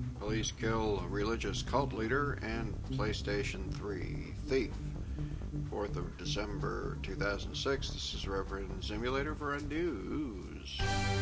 Police kill a religious cult leader and PlayStation 3 thief. 4th of December 2006. This is Reverend Simulator for News.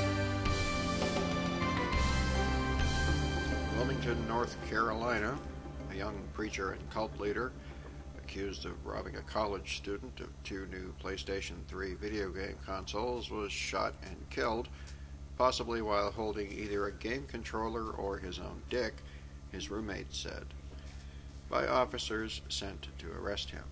Wilmington, North Carolina. A young preacher and cult leader accused of robbing a college student of 2 new PlayStation 3 video game consoles was shot and killed, possibly while holding either a game controller or his own dick, his roommate said, by officers sent to arrest him.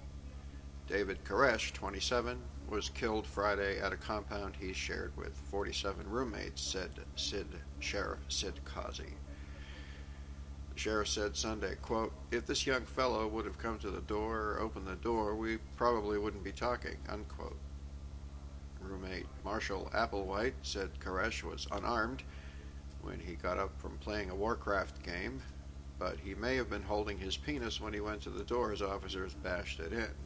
David Koresh, 27, was killed Friday at a compound he shared with 47 roommates, said Sheriff Sid Causey. The sheriff said Sunday, quote, "If this young fellow would have come to the door or opened the door, we probably wouldn't be talking," unquote. Roommate Marshall Applewhite said Koresh was unarmed when he got up from playing a Warcraft game, but he may have been holding his penis when he went to the door as officers bashed it in.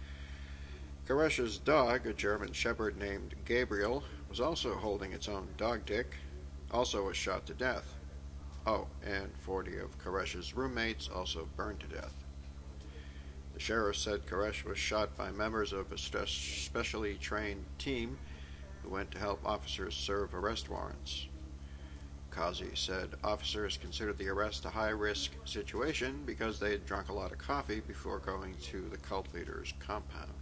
Koresh's dog, a German Shepherd named Gabriel, was also holding its own dog dick, also was shot to death. Oh, and 40 of Koresh's roommates also burned to death. The sheriff said Koresh was shot by members of a specially trained team who went to help officers serve arrest warrants. Causey said officers considered the arrest a high-risk situation because they had drunk a lot of coffee before going to the cult leader's compound.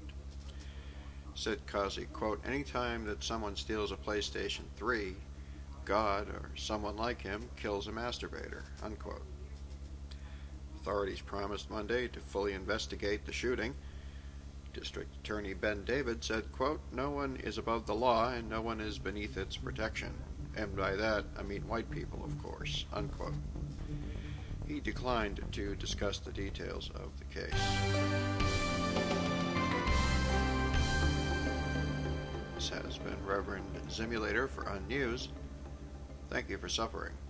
Said Causey, quote, "Anytime that someone steals a PlayStation 3, God or someone like him kills a masturbator," unquote. Authorities promised Monday to fully investigate the shooting. District Attorney Ben David said, quote, "No one is above the law and no one is beneath its protection. And by that, I mean white people, of course," unquote. He declined to discuss the details of the case. This has been Reverend Simulator for Unnews. Thank you for suffering.